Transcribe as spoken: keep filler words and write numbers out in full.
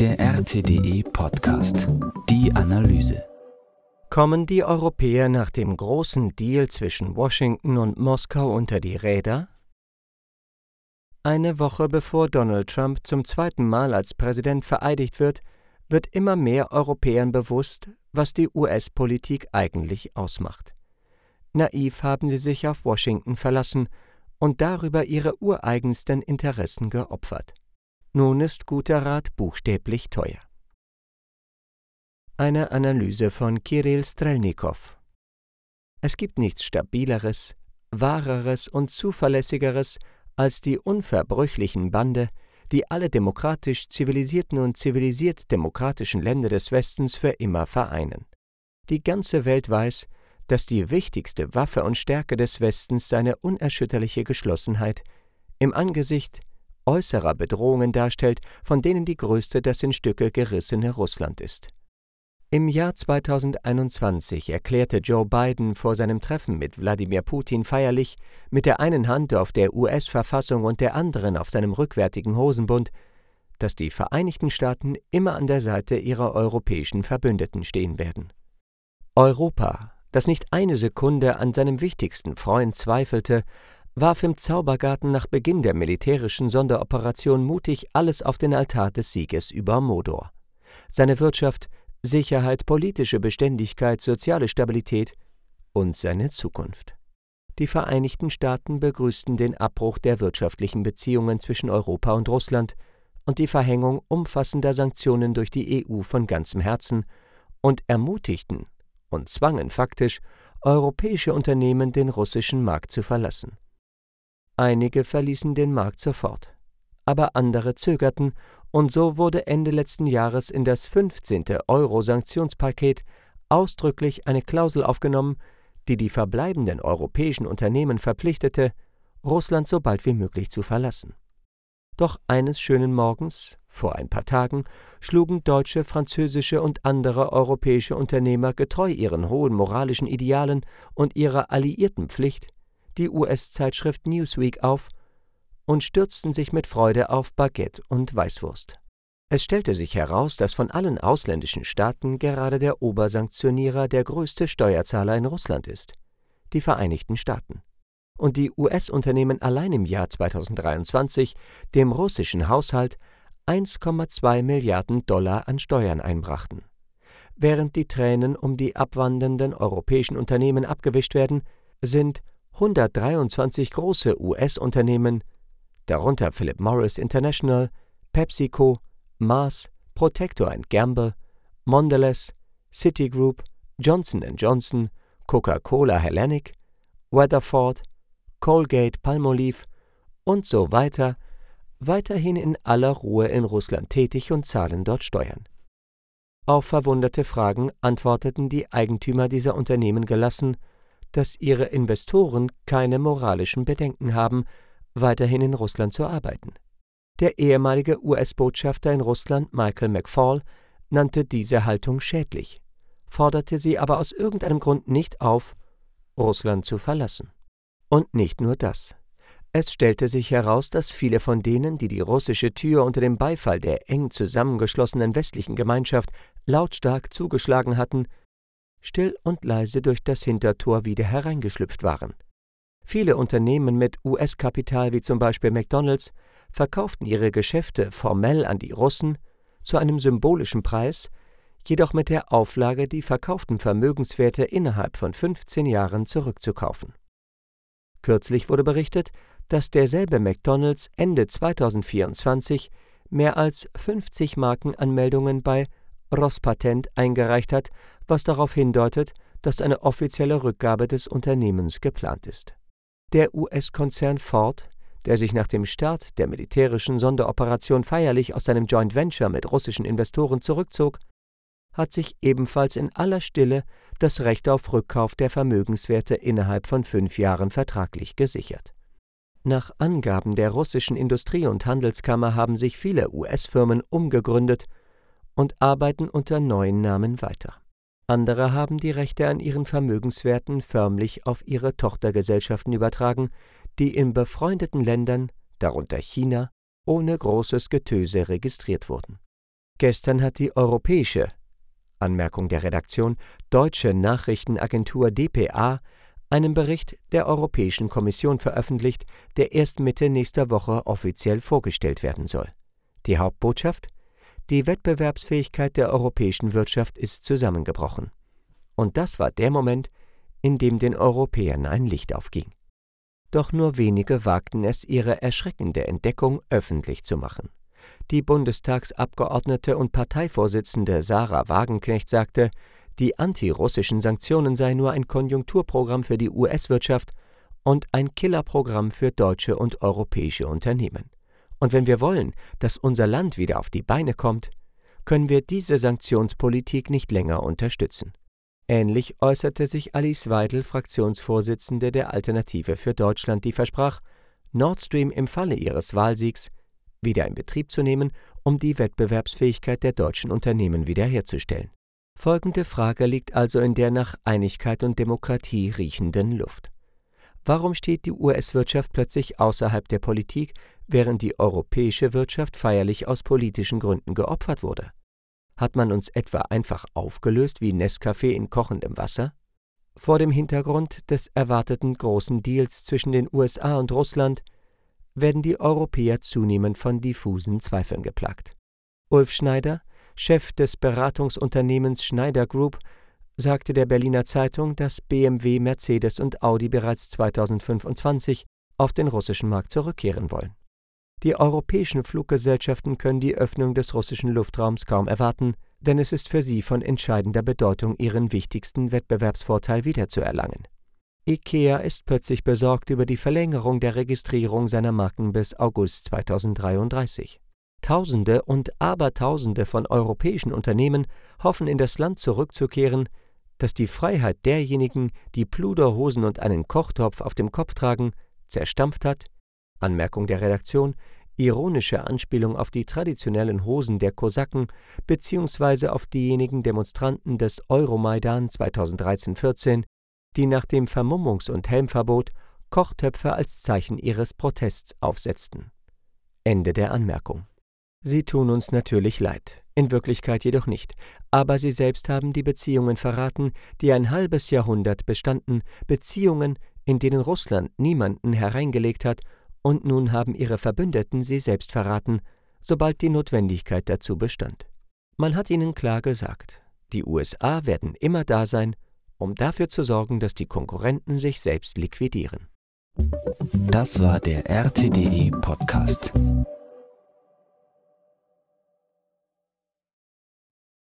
Der R T D E-Podcast. Die Analyse. Kommen die Europäer nach dem großen Deal zwischen Washington und Moskau unter die Räder? Eine Woche bevor Donald Trump zum zweiten Mal als Präsident vereidigt wird, wird immer mehr Europäern bewusst, was die U S-Politik eigentlich ausmacht. Naiv haben sie sich auf Washington verlassen und darüber ihre ureigensten Interessen geopfert. Nun ist guter Rat buchstäblich teuer. Eine Analyse von Kirill Strelnikow. Es gibt nichts Stabileres, Wahreres und Zuverlässigeres als die unverbrüchlichen Bande, die alle demokratisch zivilisierten und zivilisiert-demokratischen Länder des Westens für immer vereinen. Die ganze Welt weiß, dass die wichtigste Waffe und Stärke des Westens seine unerschütterliche Geschlossenheit im Angesicht äußerer Bedrohungen darstellt, von denen die größte das in Stücke gerissene Russland ist. Im Jahr zweitausendeinundzwanzig erklärte Joe Biden vor seinem Treffen mit Wladimir Putin feierlich, mit der einen Hand auf der U S-Verfassung und der anderen auf seinem rückwärtigen Hosenbund, dass die Vereinigten Staaten immer an der Seite ihrer europäischen Verbündeten stehen werden. Europa, das nicht eine Sekunde an seinem wichtigsten Freund zweifelte, warf im Zaubergarten nach Beginn der militärischen Sonderoperation mutig alles auf den Altar des Sieges über Mordor. Seine Wirtschaft, Sicherheit, politische Beständigkeit, soziale Stabilität und seine Zukunft. Die Vereinigten Staaten begrüßten den Abbruch der wirtschaftlichen Beziehungen zwischen Europa und Russland und die Verhängung umfassender Sanktionen durch die E U von ganzem Herzen und ermutigten und zwangen faktisch europäische Unternehmen, den russischen Markt zu verlassen. Einige verließen den Markt sofort, aber andere zögerten, und so wurde Ende letzten Jahres in das fünfzehnte Euro-Sanktionspaket ausdrücklich eine Klausel aufgenommen, die die verbleibenden europäischen Unternehmen verpflichtete, Russland so bald wie möglich zu verlassen. Doch eines schönen Morgens, vor ein paar Tagen, schlugen deutsche, französische und andere europäische Unternehmer getreu ihren hohen moralischen Idealen und ihrer alliierten Pflicht die U S-Zeitschrift Newsweek auf und stürzten sich mit Freude auf Baguette und Weißwurst. Es stellte sich heraus, dass von allen ausländischen Staaten gerade der Obersanktionierer der größte Steuerzahler in Russland ist, die Vereinigten Staaten. Und die U S-Unternehmen allein im Jahr zweitausenddreiundzwanzig dem russischen Haushalt eins Komma zwei Milliarden Dollar an Steuern einbrachten. Während die Tränen um die abwandernden europäischen Unternehmen abgewischt werden, sind hundertdreiundzwanzig große U S-Unternehmen, darunter Philip Morris International, PepsiCo, Mars, Procter and Gamble, Mondelez, Citigroup, Johnson and Johnson, Coca-Cola Hellenic, Weatherford, Colgate-Palmolive und so weiter, weiterhin in aller Ruhe in Russland tätig und zahlen dort Steuern. Auf verwunderte Fragen antworteten die Eigentümer dieser Unternehmen gelassen, dass ihre Investoren keine moralischen Bedenken haben, weiterhin in Russland zu arbeiten. Der ehemalige U S-Botschafter in Russland, Michael McFaul, nannte diese Haltung schädlich, forderte sie aber aus irgendeinem Grund nicht auf, Russland zu verlassen. Und nicht nur das. Es stellte sich heraus, dass viele von denen, die die russische Tür unter dem Beifall der eng zusammengeschlossenen westlichen Gemeinschaft lautstark zugeschlagen hatten, still und leise durch das Hintertor wieder hereingeschlüpft waren. Viele Unternehmen mit U S-Kapital wie zum Beispiel McDonald's verkauften ihre Geschäfte formell an die Russen zu einem symbolischen Preis, jedoch mit der Auflage, die verkauften Vermögenswerte innerhalb von fünfzehn Jahren zurückzukaufen. Kürzlich wurde berichtet, dass derselbe McDonald's Ende zweitausendvierundzwanzig mehr als fünfzig Markenanmeldungen bei Rospatent eingereicht hat, was darauf hindeutet, dass eine offizielle Rückgabe des Unternehmens geplant ist. Der U S-Konzern Ford, der sich nach dem Start der militärischen Sonderoperation feierlich aus seinem Joint Venture mit russischen Investoren zurückzog, hat sich ebenfalls in aller Stille das Recht auf Rückkauf der Vermögenswerte innerhalb von fünf Jahren vertraglich gesichert. Nach Angaben der russischen Industrie- und Handelskammer haben sich viele U S-Firmen umgegründet und arbeiten unter neuen Namen weiter. Andere haben die Rechte an ihren Vermögenswerten förmlich auf ihre Tochtergesellschaften übertragen, die in befreundeten Ländern, darunter China, ohne großes Getöse registriert wurden. Gestern hat die europäische, Anmerkung der Redaktion, deutsche Nachrichtenagentur D P A einen Bericht der Europäischen Kommission veröffentlicht, der erst Mitte nächster Woche offiziell vorgestellt werden soll. Die Hauptbotschaft? Die Wettbewerbsfähigkeit der europäischen Wirtschaft ist zusammengebrochen. Und das war der Moment, in dem den Europäern ein Licht aufging. Doch nur wenige wagten es, ihre erschreckende Entdeckung öffentlich zu machen. Die Bundestagsabgeordnete und Parteivorsitzende Sarah Wagenknecht sagte, die antirussischen Sanktionen seien nur ein Konjunkturprogramm für die U S-Wirtschaft und ein Killerprogramm für deutsche und europäische Unternehmen. Und wenn wir wollen, dass unser Land wieder auf die Beine kommt, können wir diese Sanktionspolitik nicht länger unterstützen. Ähnlich äußerte sich Alice Weidel, Fraktionsvorsitzende der Alternative für Deutschland, die versprach, Nord Stream im Falle ihres Wahlsiegs wieder in Betrieb zu nehmen, um die Wettbewerbsfähigkeit der deutschen Unternehmen wiederherzustellen. Folgende Frage liegt also in der nach Einigkeit und Demokratie riechenden Luft. Warum steht die U S-Wirtschaft plötzlich außerhalb der Politik, während die europäische Wirtschaft feierlich aus politischen Gründen geopfert wurde? Hat man uns etwa einfach aufgelöst wie Nescafé in kochendem Wasser? Vor dem Hintergrund des erwarteten großen Deals zwischen den U S A und Russland werden die Europäer zunehmend von diffusen Zweifeln geplagt. Ulf Schneider, Chef des Beratungsunternehmens Schneider Group, sagte der Berliner Zeitung, dass B M W, Mercedes und Audi bereits zweitausendfünfundzwanzig auf den russischen Markt zurückkehren wollen. Die europäischen Fluggesellschaften können die Öffnung des russischen Luftraums kaum erwarten, denn es ist für sie von entscheidender Bedeutung, ihren wichtigsten Wettbewerbsvorteil wiederzuerlangen. IKEA ist plötzlich besorgt über die Verlängerung der Registrierung seiner Marken bis August zweitausenddreiunddreißig. Tausende und Abertausende von europäischen Unternehmen hoffen, in das Land zurückzukehren, das die Freiheit derjenigen, die Pluderhosen und einen Kochtopf auf dem Kopf tragen, zerstampft hat. Anmerkung der Redaktion, ironische Anspielung auf die traditionellen Hosen der Kosaken bzw. auf diejenigen Demonstranten des Euromaidan zweitausenddreizehn vierzehn, die nach dem Vermummungs- und Helmverbot Kochtöpfe als Zeichen ihres Protests aufsetzten. Ende der Anmerkung. Sie tun uns natürlich leid, in Wirklichkeit jedoch nicht, aber sie selbst haben die Beziehungen verraten, die ein halbes Jahrhundert bestanden, Beziehungen, in denen Russland niemanden hereingelegt hat, und nun haben ihre Verbündeten sie selbst verraten, sobald die Notwendigkeit dazu bestand. Man hat ihnen klar gesagt, die U S A werden immer da sein, um dafür zu sorgen, dass die Konkurrenten sich selbst liquidieren. Das war der R T D E Podcast.